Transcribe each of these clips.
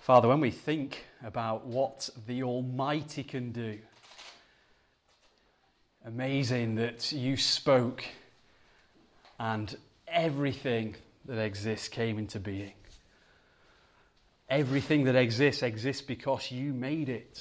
Father, when we think about what the Almighty can do, amazing that you spoke and everything that exists came into being. Everything that exists because you made it.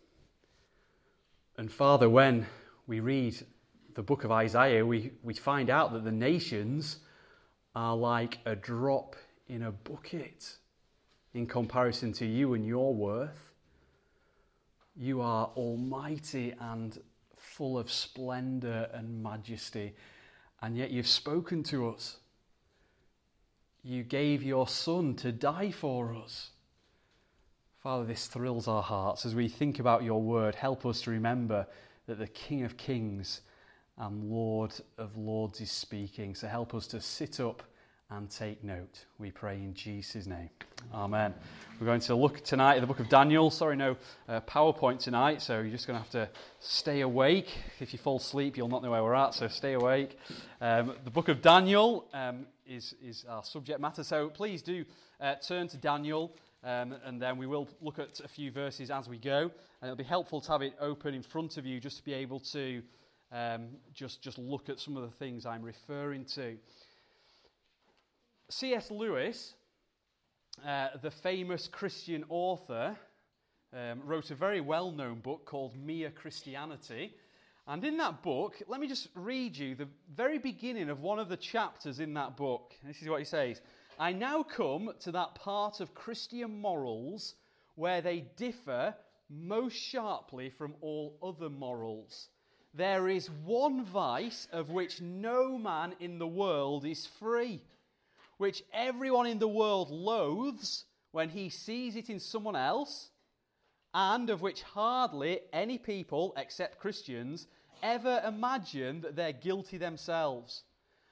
And Father, when we read the book of Isaiah, we find out that the nations are like a drop in a bucket in comparison to you and your worth. You are almighty and full of splendor and majesty, and yet you've spoken to us. You gave your Son to die for us. Father, this thrills our hearts as we think about your word. Help us to remember that the King of Kings and Lord of Lords is speaking. So help us to sit up and take note. We pray in Jesus' name. Amen. We're going to look tonight at the book of Daniel. Sorry, no PowerPoint tonight, so you're just going to have to stay awake. If you fall asleep, you'll not know where we're at, so stay awake. The book of Daniel is our subject matter, so please do turn to Daniel, and then we will look at a few verses as we go, and it'll be helpful to have it open in front of you just to be able to just look at some of the things I'm referring to. C.S. Lewis, the famous Christian author, wrote a very well-known book called Mere Christianity. And in that book, let me just read you the very beginning of one of the chapters in that book. This is what he says. I now come to that part of Christian morals where they differ most sharply from all other morals. There is one vice of which no man in the world is free, which everyone in the world loathes when he sees it in someone else, and of which hardly any people, except Christians, ever imagine that they're guilty themselves.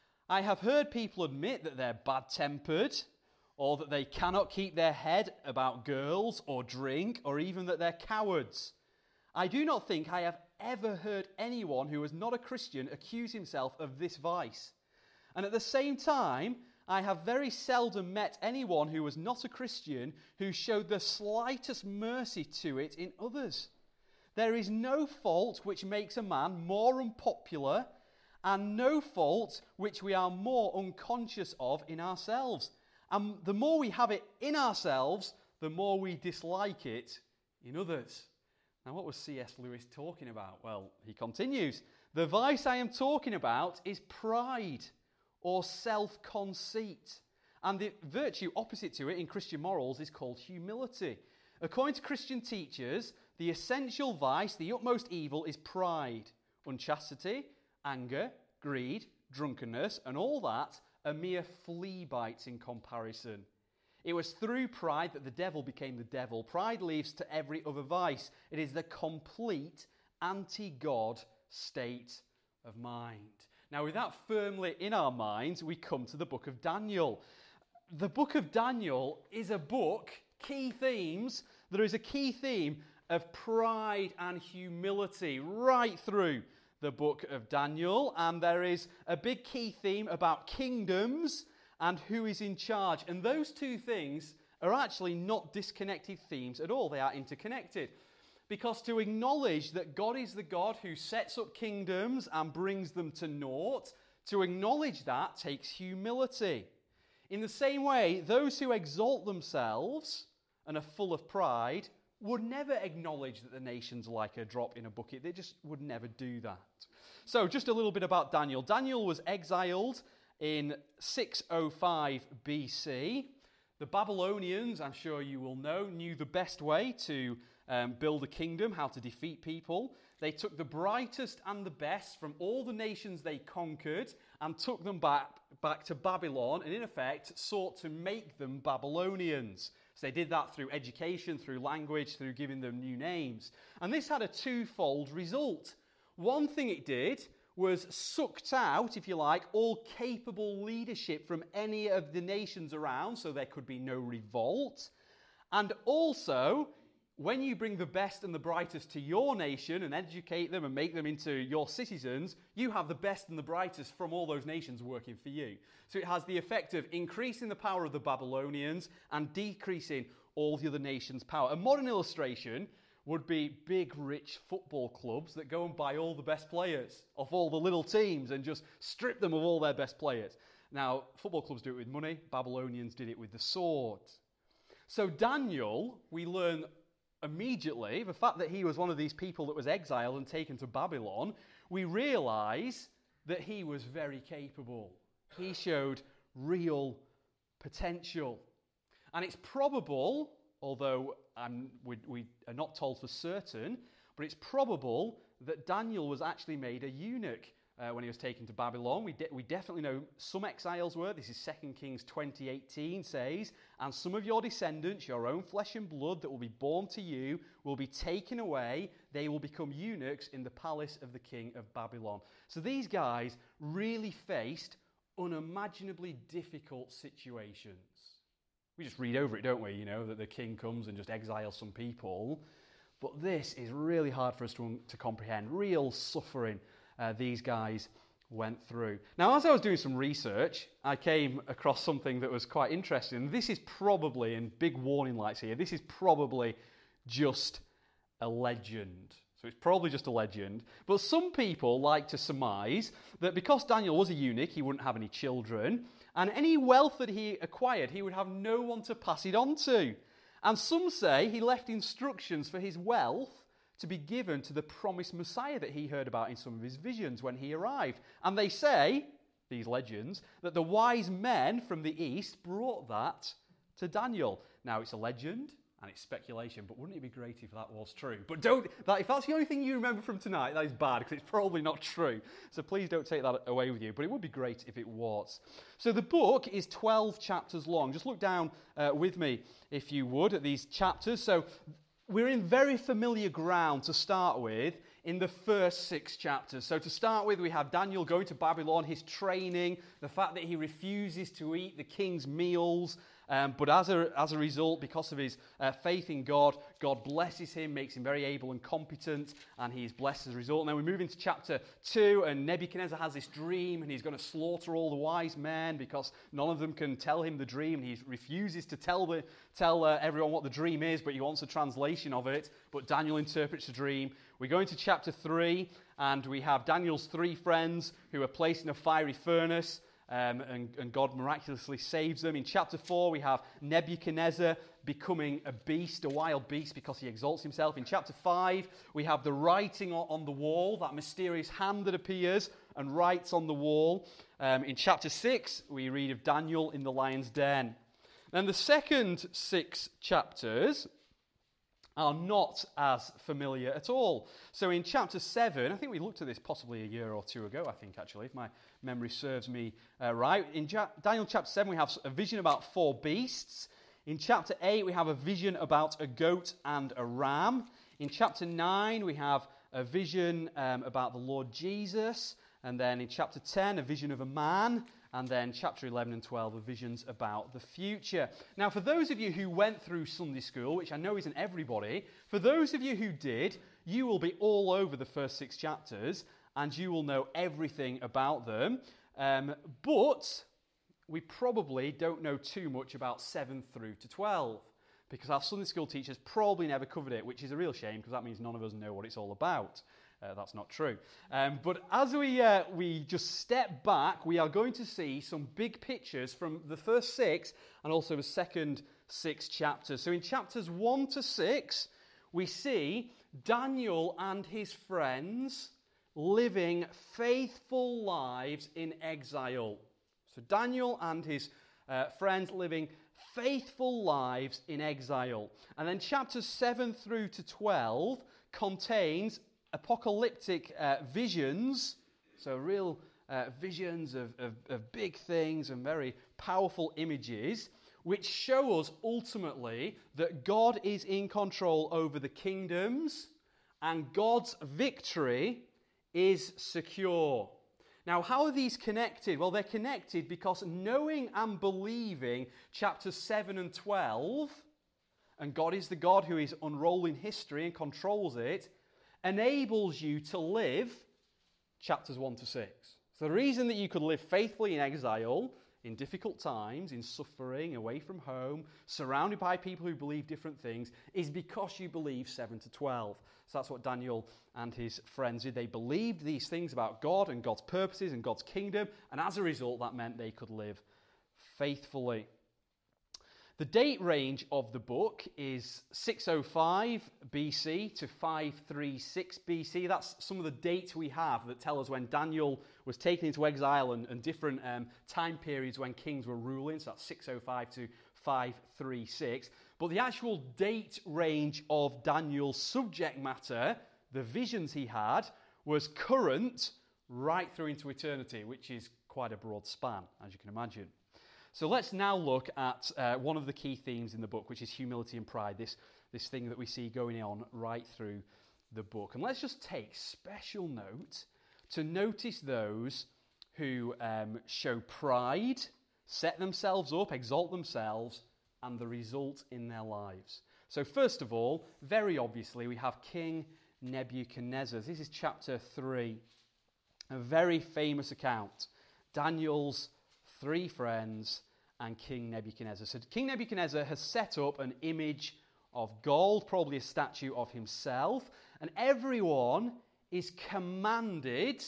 I have heard people admit that they're bad-tempered, or that they cannot keep their head about girls or drink, or even that they're cowards. I do not think I have ever heard anyone who was not a Christian accuse himself of this vice. And at the same time, I have very seldom met anyone who was not a Christian who showed the slightest mercy to it in others. There is no fault which makes a man more unpopular, and no fault which we are more unconscious of in ourselves. And the more we have it in ourselves, the more we dislike it in others. Now, what was C.S. Lewis talking about? Well, he continues. The vice I am talking about is pride, or self-conceit. And the virtue opposite to it in Christian morals is called humility. According to Christian teachers, the essential vice, the utmost evil, is pride. Unchastity, anger, greed, drunkenness, and all that are mere flea bites in comparison. It was through pride that the devil became the devil. Pride leads to every other vice. It is the complete anti-God state of mind. Now, with that firmly in our minds, we come to the book of Daniel. The book of Daniel is a book, key themes. There is a key theme of pride and humility right through the book of Daniel. And there is a big key theme about kingdoms and who is in charge. And those two things are actually not disconnected themes at all. They are interconnected. Because to acknowledge that God is the God who sets up kingdoms and brings them to naught, to acknowledge that takes humility. In the same way, those who exalt themselves and are full of pride would never acknowledge that the nation's like a drop in a bucket. They just would never do that. So just a little bit about Daniel. Daniel was exiled in 605 BC. The Babylonians, I'm sure you will know, knew the best way to build a kingdom, how to defeat people. They took the brightest and the best from all the nations they conquered and took them back to Babylon, and in effect sought to make them Babylonians. So they did that through education, through language, through giving them new names. And this had a twofold result. One thing it did was sucked out, if you like, all capable leadership from any of the nations around, so there could be no revolt. And also, when you bring the best and the brightest to your nation and educate them and make them into your citizens, you have the best and the brightest from all those nations working for you. So it has the effect of increasing the power of the Babylonians and decreasing all the other nations' power. A modern illustration would be big, rich football clubs that go and buy all the best players off all the little teams and just strip them of all their best players. Now, football clubs do it with money. Babylonians did it with the sword. So Daniel, we learn immediately, the fact that he was one of these people that was exiled and taken to Babylon, we realize that he was very capable. He showed real potential. And it's probable, although we are not told for certain, but it's probable that Daniel was actually made a eunuch when he was taken to Babylon. We definitely know some exiles were. This is 2 Kings 20:18 says, "And some of your descendants, your own flesh and blood that will be born to you, will be taken away. They will become eunuchs in the palace of the king of Babylon." So these guys really faced unimaginably difficult situations. We just read over it, don't we? You know, that the king comes and just exiles some people. But this is really hard for us to comprehend. Real suffering these guys went through. Now, as I was doing some research, I came across something that was quite interesting. This is probably, and big warning lights here, this is probably just a legend. So it's probably just a legend. But some people like to surmise that because Daniel was a eunuch, he wouldn't have any children, and any wealth that he acquired, he would have no one to pass it on to. And some say he left instructions for his wealth to be given to the promised Messiah that he heard about in some of his visions when he arrived. And they say, these legends, that the wise men from the east brought that to Daniel. Now, it's a legend and it's speculation, but wouldn't it be great if that was true? But if that's the only thing you remember from tonight, that is bad, because it's probably not true. So please don't take that away with you, but it would be great if it was. So the book is 12 chapters long. Just look down with me, if you would, at these chapters. So we're in very familiar ground to start with in the first 6 chapters. So to start with, we have Daniel going to Babylon, his training, the fact that he refuses to eat the king's meals, but as a result, because of his faith in God, God blesses him, makes him very able and competent, and he is blessed as a result. And then we move into chapter 2, and Nebuchadnezzar has this dream, and he's going to slaughter all the wise men because none of them can tell him the dream. He refuses to tell everyone what the dream is, but he wants a translation of it. But Daniel interprets the dream. We go into chapter 3, and we have Daniel's 3 friends who are placed in a fiery furnace, and God miraculously saves them. In chapter 4, we have Nebuchadnezzar becoming a beast, a wild beast, because he exalts himself. In chapter 5, we have the writing on the wall, that mysterious hand that appears and writes on the wall. In chapter 6, we read of Daniel in the lion's den. Then the second 6 chapters are not as familiar at all. So in chapter 7, I think we looked at this possibly a year or 2 ago, I think actually, if my memory serves me right. In Daniel chapter 7, we have a vision about 4 beasts. In chapter 8, we have a vision about a goat and a ram. In chapter 9, we have a vision about the Lord Jesus. And then in chapter 10, a vision of a man. And then chapter 11 and 12 are visions about the future. Now, for those of you who went through Sunday school, which I know isn't everybody, for those of you who did, you will be all over the first 6 chapters, and you will know everything about them. But we probably don't know too much about 7 through to 12, because our Sunday school teachers probably never covered it, which is a real shame, because that means none of us know what it's all about. That's not true. But as we just step back, we are going to see some big pictures from the first 6 and also the second 6 chapters. So in chapters 1 to 6, we see Daniel and his friends living faithful lives in exile. So Daniel and his friends living faithful lives in exile. And then chapters 7 through to 12 contains apocalyptic visions, so real visions of big things and very powerful images, which show us ultimately that God is in control over the kingdoms and God's victory is secure. Now, how are these connected? Well, they're connected because knowing and believing chapters 7 and 12, and God is the God who is unrolling history and controls it, enables you to live chapters 1 to 6. So the reason that you could live faithfully in exile in difficult times, in suffering, away from home, surrounded by people who believe different things, is because you believe 7 to 12. So that's what Daniel and his friends did. They believed these things about God and God's purposes and God's kingdom, and as a result, that meant they could live faithfully. The date range of the book is 605 BC to 536 BC. That's some of the dates we have that tell us when Daniel was taken into exile and different time periods when kings were ruling. So that's 605 to 536. But the actual date range of Daniel's subject matter, the visions he had, was current right through into eternity, which is quite a broad span, as you can imagine. So let's now look at one of the key themes in the book, which is humility and pride, this thing that we see going on right through the book. And let's just take special note to notice those who show pride, set themselves up, exalt themselves, and the result in their lives. So first of all, very obviously, we have King Nebuchadnezzar. This is chapter 3, a very famous account. Daniel's 3 friends and King Nebuchadnezzar. So King Nebuchadnezzar has set up an image of gold, probably a statue of himself, and everyone is commanded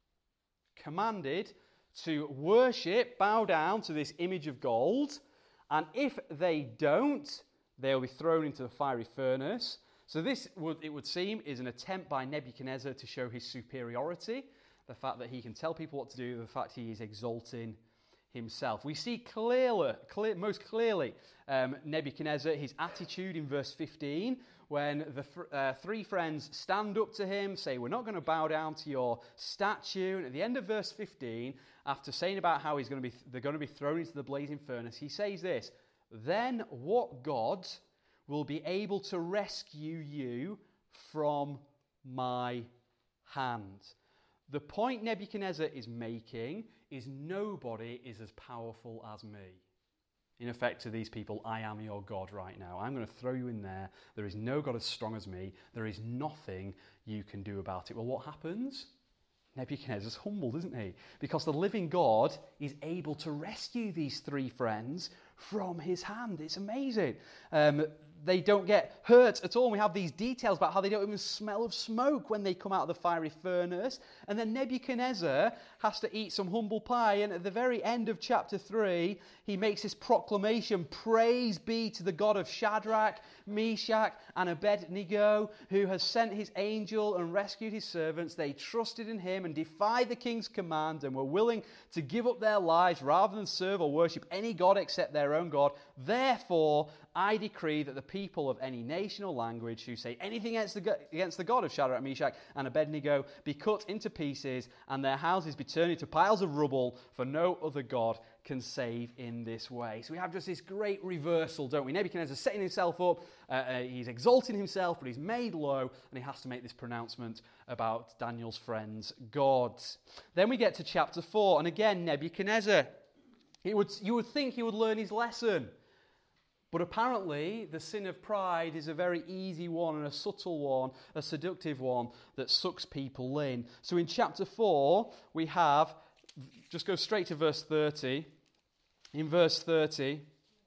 to worship, bow down to this image of gold, and if they don't, they'll be thrown into the fiery furnace. So this, it would seem, is an attempt by Nebuchadnezzar to show his superiority, the fact that he can tell people what to do, the fact he is exalting himself. We see most clearly Nebuchadnezzar, his attitude in verse 15, when the 3 friends stand up to him, say, we're not going to bow down to your statue. And at the end of verse 15, after saying about how they're going to be thrown into the blazing furnace, he says this, then what God will be able to rescue you from my hand? The point Nebuchadnezzar is making is nobody is as powerful as me. In effect, to these people, I am your God right now. I'm going to throw you in there. There is no God as strong as me. There is nothing you can do about it. Well, what happens? Nebuchadnezzar's humbled, isn't he? Because the living God is able to rescue these 3 friends from his hand. It's amazing. They don't get hurt at all. We have these details about how they don't even smell of smoke when they come out of the fiery furnace. And then Nebuchadnezzar has to eat some humble pie. And at the very end of chapter 3, he makes this proclamation, praise be to the God of Shadrach, Meshach, and Abednego, who has sent his angel and rescued his servants. They trusted in him and defied the king's command and were willing to give up their lives rather than serve or worship any god except their own God. Therefore, I decree that the people of any nation or language who say anything against the God of Shadrach, Meshach, and Abednego be cut into pieces and their houses be turned into piles of rubble, for no other God can save in this way. So we have just this great reversal, don't we? Nebuchadnezzar setting himself up, he's exalting himself, but he's made low, and he has to make this pronouncement about Daniel's friends' gods. Then we get to chapter 4, and again, Nebuchadnezzar. You would think he would learn his lesson. But apparently, the sin of pride is a very easy one and a subtle one, a seductive one that sucks people in. So in chapter 4, we have, just go straight to verse 30. In verse 30,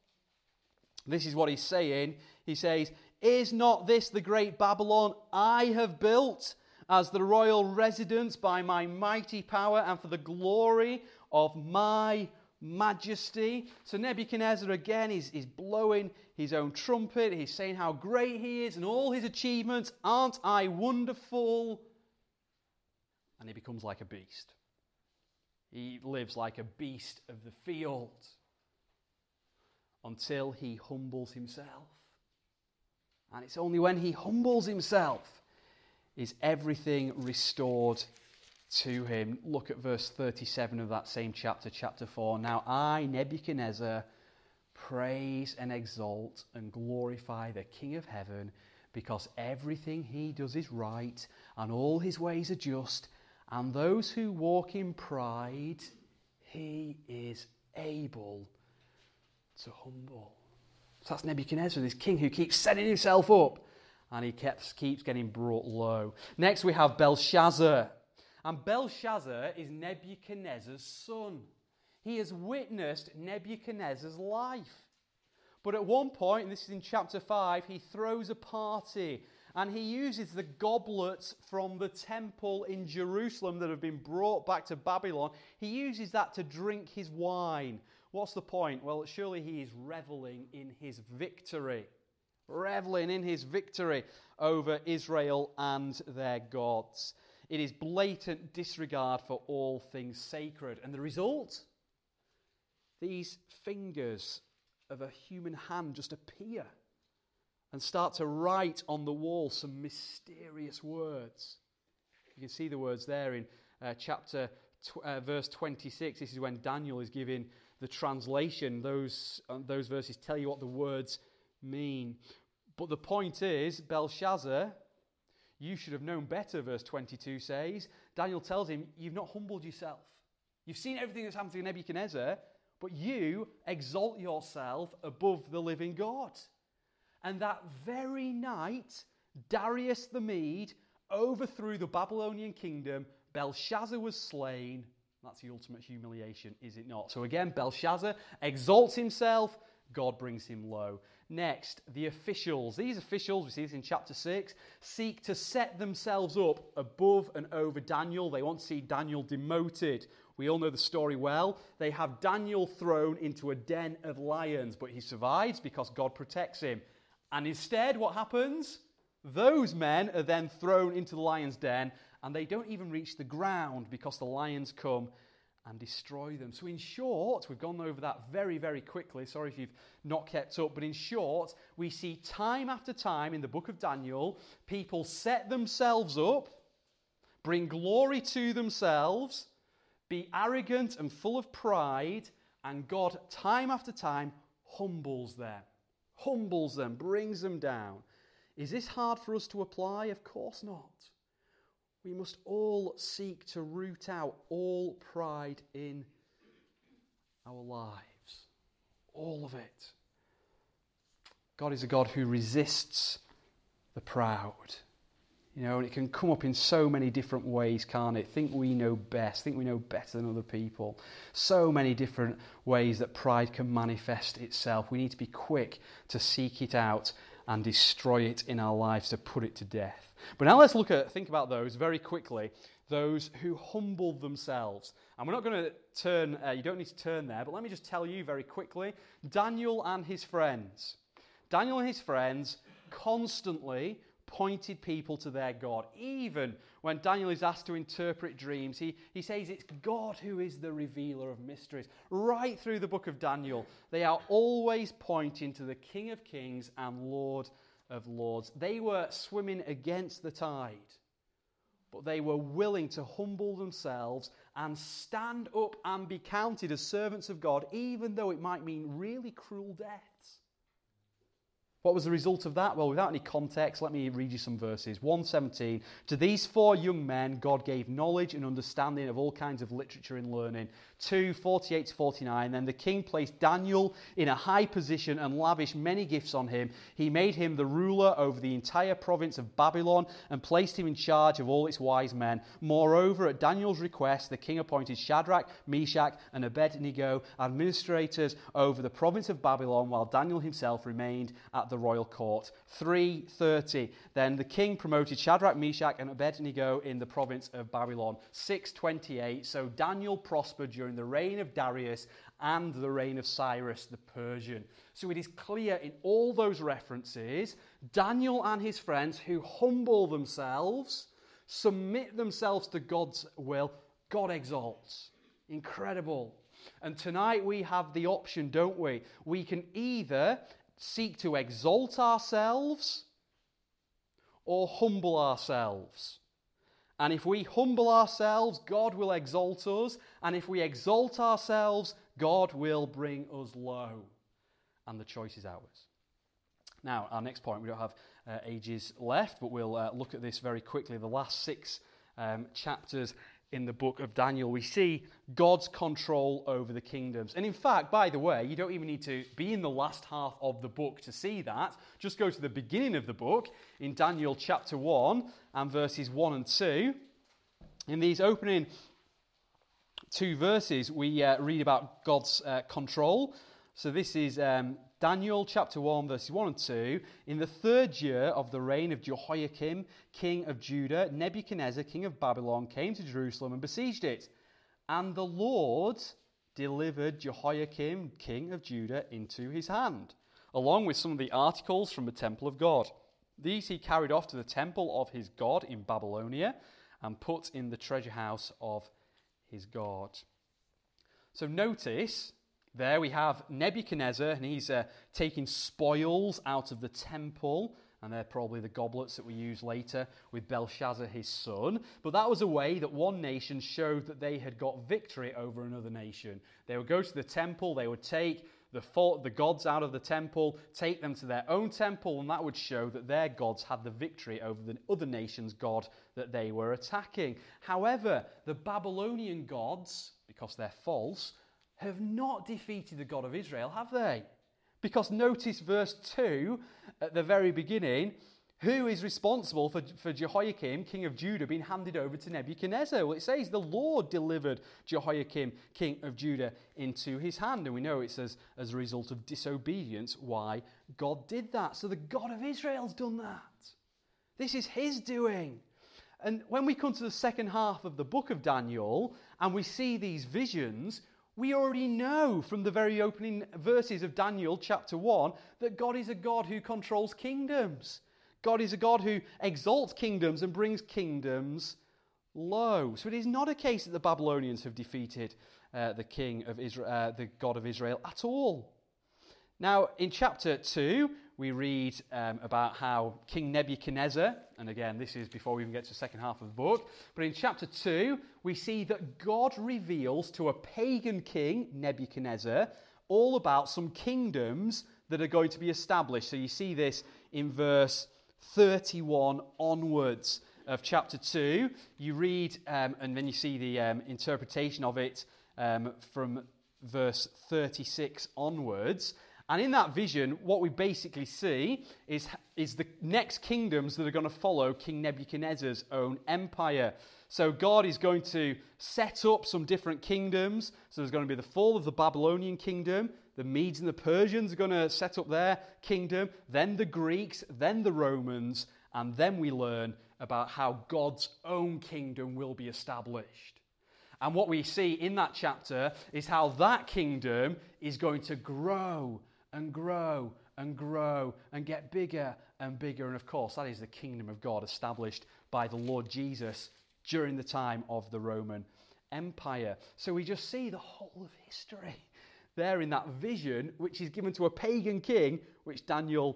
this is what he's saying. He says, is not this the great Babylon I have built as the royal residence by my mighty power and for the glory of my majesty? So Nebuchadnezzar again is blowing his own trumpet. He's saying how great he is and all his achievements. Aren't I wonderful? And he becomes like a beast. He lives like a beast of the field until he humbles himself. And it's only when he humbles himself is everything restored to him. Look at verse 37 of that same chapter, chapter 4. Now I, Nebuchadnezzar, praise and exalt and glorify the King of heaven, because everything he does is right and all his ways are just, and those who walk in pride he is able to humble. So that's Nebuchadnezzar, this king who keeps setting himself up, and he keeps getting brought low. Next we have Belshazzar. And Belshazzar is Nebuchadnezzar's son. He has witnessed Nebuchadnezzar's life. But at one point, and this is in chapter 5, he throws a party and he uses the goblets from the temple in Jerusalem that have been brought back to Babylon. He uses that to drink his wine. What's the point? Well, surely he is reveling in his victory. Reveling in his victory over Israel and their gods. It is blatant disregard for all things sacred. And the result? These fingers of a human hand just appear and start to write on the wall some mysterious words. You can see the words there in verse 26. This is when Daniel is giving the translation. Those verses tell you what the words mean. But the point is, Belshazzar, you should have known better, verse 22 says. Daniel tells him, you've not humbled yourself. You've seen everything that's happened to Nebuchadnezzar, but you exalt yourself above the living God. And that very night, Darius the Mede overthrew the Babylonian kingdom. Belshazzar was slain. That's the ultimate humiliation, is it not? So again, Belshazzar exalts himself. God brings him low. Next, the officials. These officials, we see this in chapter 6, seek to set themselves up above and over Daniel. They want to see Daniel demoted. We all know the story well. They have Daniel thrown into a den of lions, but he survives because God protects him. And instead, what happens? Those men are then thrown into the lion's den, and they don't even reach the ground because the lions come and destroy them. So in short, we've gone over that very, very quickly. Sorry if you've not kept up. But in short, we see time after time in the book of Daniel, people set themselves up, bring glory to themselves, be arrogant and full of pride, and God, time after time, humbles them, brings them down. Is this hard for us to apply? Of course not. We must all seek to root out all pride in our lives. All of it. God is a God who resists the proud. You know, and it can come up in so many different ways, can't it? Think we know best. Think we know better than other people. So many different ways that pride can manifest itself. We need to be quick to seek it out and destroy it in our lives, to put it to death. But now let's think about those very quickly, those who humble themselves. And we're not going to turn, you don't need to turn there, but let me just tell you very quickly, Daniel and his friends. Daniel and his friends constantly pointed people to their God. Even when Daniel is asked to interpret dreams, he says it's God who is the revealer of mysteries. Right through the book of Daniel, they are always pointing to the King of Kings and Lord of Lords. They were swimming against the tide, but they were willing to humble themselves and stand up and be counted as servants of God, even though it might mean really cruel deaths. What was the result of that? Well, without any context, let me read you some verses. 1:17, to these 4 young men, God gave knowledge and understanding of all kinds of literature and learning. 2:48-49, then the king placed Daniel in a high position and lavished many gifts on him. He made him the ruler over the entire province of Babylon and placed him in charge of all its wise men. Moreover, at Daniel's request, the king appointed Shadrach, Meshach, and Abednego administrators over the province of Babylon, while Daniel himself remained at the royal court. 3:30, then the king promoted Shadrach, Meshach, and Abednego in the province of Babylon. 6:28, so Daniel prospered during the reign of Darius and the reign of Cyrus the Persian. So it is clear in all those references, Daniel and his friends who humble themselves, submit themselves to God's will, God exalts. Incredible. And tonight we have the option, don't we? We can either seek to exalt ourselves or humble ourselves. And if we humble ourselves, God will exalt us. And if we exalt ourselves, God will bring us low. And the choice is ours. Now, our next point, we don't have ages left, but we'll look at this very quickly. The last 6 chapters in the book of Daniel, we see God's control over the kingdoms. And in fact, by the way, you don't even need to be in the last half of the book to see that. Just go to the beginning of the book in Daniel chapter 1 and verses 1 and 2. In these opening two verses, we read about God's control. So this is Daniel chapter 1, verses 1 and 2. In the 3rd year of the reign of Jehoiakim, king of Judah, Nebuchadnezzar, king of Babylon, came to Jerusalem and besieged it. And the Lord delivered Jehoiakim, king of Judah, into his hand, along with some of the articles from the temple of God. These he carried off to the temple of his God in Babylonia and put in the treasure house of his God. So notice, there we have Nebuchadnezzar, and he's taking spoils out of the temple, and they're probably the goblets that we use later with Belshazzar, his son. But that was a way that one nation showed that they had got victory over another nation. They would go to the temple, they would take the gods out of the temple, take them to their own temple, and that would show that their gods had the victory over the other nation's god that they were attacking. However, the Babylonian gods, because they're false, have not defeated the God of Israel, have they? Because notice verse 2 at the very beginning. Who is responsible for Jehoiakim, king of Judah, being handed over to Nebuchadnezzar? Well, it says the Lord delivered Jehoiakim, king of Judah, into his hand. And we know it's as a result of disobedience why God did that. So the God of Israel's done that. This is his doing. And when we come to the second half of the book of Daniel and we see these visions, we already know from the very opening verses of Daniel chapter 1 that God is a God who controls kingdoms. God is a God who exalts kingdoms and brings kingdoms low. So it is not a case that the Babylonians have defeated the king of Israel, the God of Israel at all. Now, in chapter 2, we read about how King Nebuchadnezzar, and again, this is before we even get to the second half of the book, but in chapter 2, we see that God reveals to a pagan king, Nebuchadnezzar, all about some kingdoms that are going to be established. So you see this in verse 31 onwards of chapter 2. You read, and then you see the interpretation of it from verse 36 onwards. And in that vision, what we basically see is the next kingdoms that are going to follow King Nebuchadnezzar's own empire. So God is going to set up some different kingdoms. So there's going to be the fall of the Babylonian kingdom. The Medes and the Persians are going to set up their kingdom. Then the Greeks, then the Romans. And then we learn about how God's own kingdom will be established. And what we see in that chapter is how that kingdom is going to grow and grow and grow and get bigger and bigger. And of course, that is the kingdom of God established by the Lord Jesus during the time of the Roman Empire. So we just see the whole of history there in that vision, which is given to a pagan king, which Daniel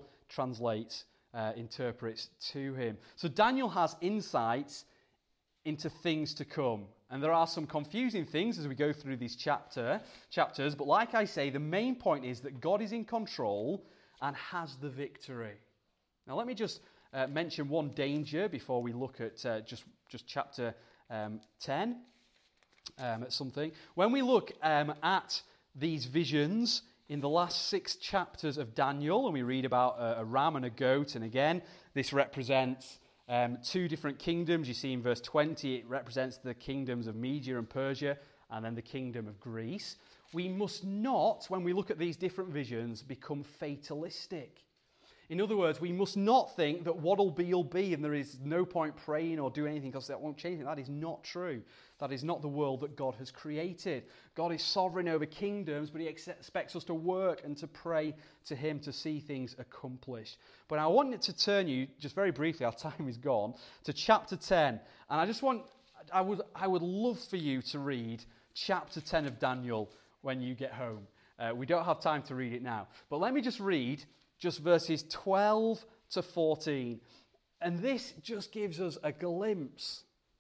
interprets to him. So Daniel has insights into things to come. And there are some confusing things as we go through these chapters. But like I say, the main point is that God is in control and has the victory. Now let me just mention one danger before we look at just chapter 10 at something. When we look at these visions in the last 6 chapters of Daniel, and we read about a ram and a goat, and again, this represents 2 different kingdoms. You see in verse 20, it represents the kingdoms of Media and Persia, and then the kingdom of Greece. We must not, when we look at these different visions, become fatalistic. In other words, we must not think that what'll be will be, and there is no point praying or doing anything because that won't change it. That is not true. That is not the world that God has created. God is sovereign over kingdoms, but he expects us to work and to pray to him to see things accomplished. But I wanted to turn you, just very briefly, our time is gone, to chapter 10. And I would love for you to read chapter 10 of Daniel when you get home. We don't have time to read it now. But let me just read just verses 12 to 14. And this just gives us a glimpse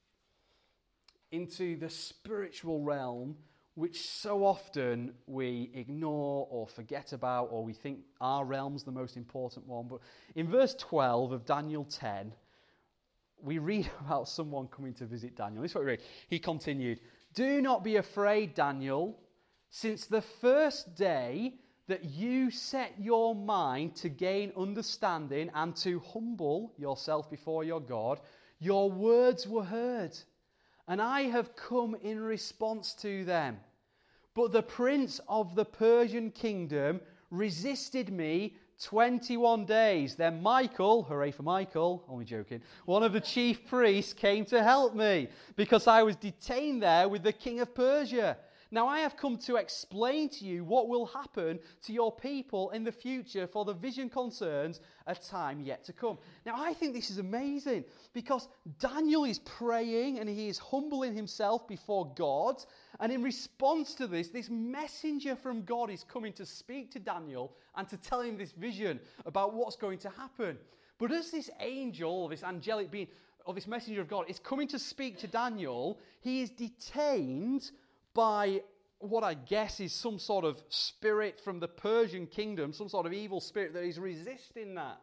into the spiritual realm, which so often we ignore or forget about, or we think our realm's the most important one. But in verse 12 of Daniel 10, we read about someone coming to visit Daniel. This is what we read. He continued, "Do not be afraid, Daniel, since the first day that you set your mind to gain understanding and to humble yourself before your God, your words were heard, and I have come in response to them. But the prince of the Persian kingdom resisted me 21 days. Then Michael, hooray for Michael, only joking, one of the chief priests came to help me because I was detained there with the king of Persia. Now I have come to explain to you what will happen to your people in the future, for the vision concerns a time yet to come. Now I think this is amazing because Daniel is praying and he is humbling himself before God. And in response to this, this messenger from God is coming to speak to Daniel and to tell him this vision about what's going to happen. But as this angel, this angelic being, or this messenger of God is coming to speak to Daniel, he is detained by what I guess is some sort of spirit from the Persian kingdom, some sort of evil spirit that is resisting that.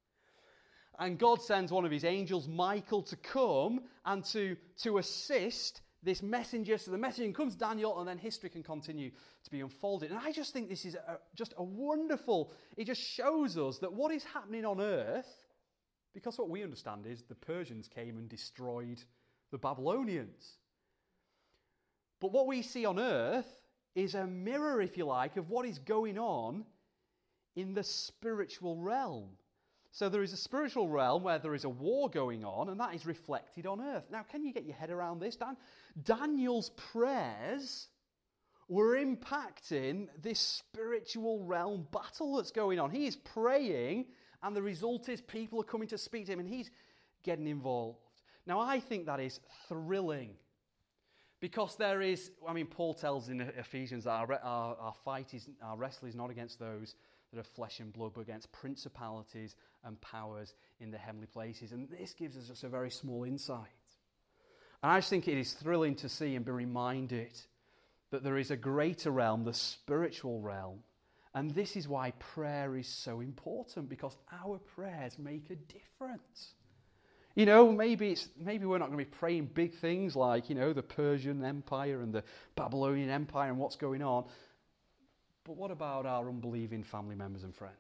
And God sends one of his angels, Michael, to come and to assist this messenger. So the messenger comes, Daniel, and then history can continue to be unfolded. And I just think this is just a wonderful, it just shows us that what is happening on earth, because what we understand is the Persians came and destroyed the Babylonians. But what we see on earth is a mirror, if you like, of what is going on in the spiritual realm. So there is a spiritual realm where there is a war going on, and that is reflected on earth. Now, can you get your head around this, Dan? Daniel's prayers were impacting this spiritual realm battle that's going on. He is praying, and the result is people are coming to speak to him, and he's getting involved. Now, I think that is thrilling. Because there is, Paul tells in Ephesians that our fight is, our wrestle is not against those that are flesh and blood, but against principalities and powers in the heavenly places. And this gives us just a very small insight. And I just think it is thrilling to see and be reminded that there is a greater realm, the spiritual realm. And this is why prayer is so important, because our prayers make a difference. You know, maybe we're not going to be praying big things like, the Persian Empire and the Babylonian Empire and what's going on. But what about our unbelieving family members and friends?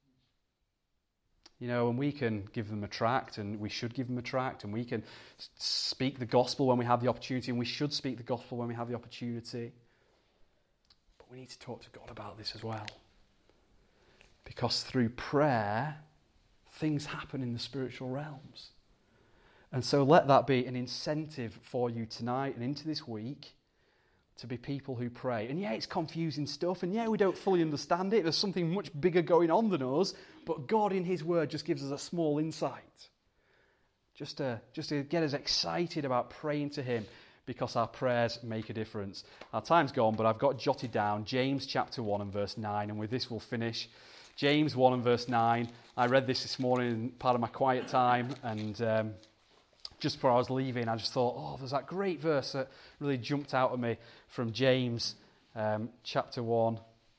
And we can give them a tract, and we should give them a tract, and we can speak the gospel when we have the opportunity, and we should speak the gospel when we have the opportunity. But we need to talk to God about this as well. Because through prayer, things happen in the spiritual realms. And so let that be an incentive for you tonight and into this week to be people who pray. And yeah, it's confusing stuff, and yeah, we don't fully understand it. There's something much bigger going on than us, but God in his word just gives us a small insight. Just to get us excited about praying to him, because our prayers make a difference. Our time's gone, but I've got jotted down James chapter 1 and verse 9, and with this we'll finish. James 1 and verse 9. I read this morning in part of my quiet time, and just before I was leaving, I just thought, there's that great verse that really jumped out at me from James chapter 1.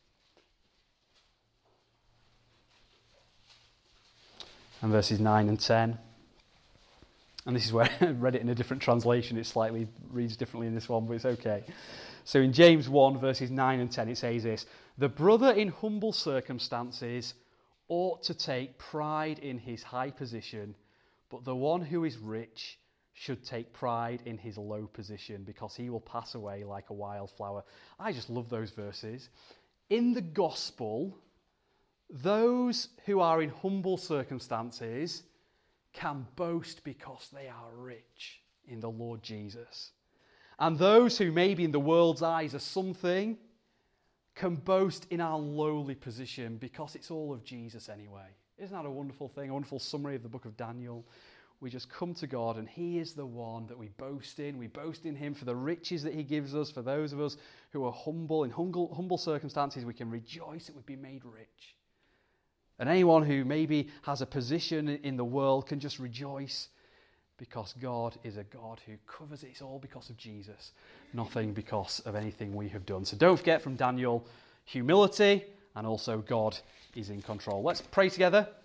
And verses 9 and 10. And this is where I read it in a different translation. It slightly reads differently in this one, but it's okay. So in James 1, verses 9 and 10, it says this: "The brother in humble circumstances ought to take pride in his high position, but the one who is rich should take pride in his low position, because he will pass away like a wildflower." I just love those verses. In the gospel, those who are in humble circumstances can boast because they are rich in the Lord Jesus. And those who maybe in the world's eyes are something can boast in our lowly position because it's all of Jesus anyway. Isn't that a wonderful thing? A wonderful summary of the book of Daniel. We just come to God, and he is the one that we boast in. We boast in him for the riches that he gives us. For those of us who are humble, in humble circumstances, we can rejoice that we've been made rich. And anyone who maybe has a position in the world can just rejoice, because God is a God who covers it. It's all because of Jesus, nothing because of anything we have done. So don't forget from Daniel, humility, and also God is in control. Let's pray together.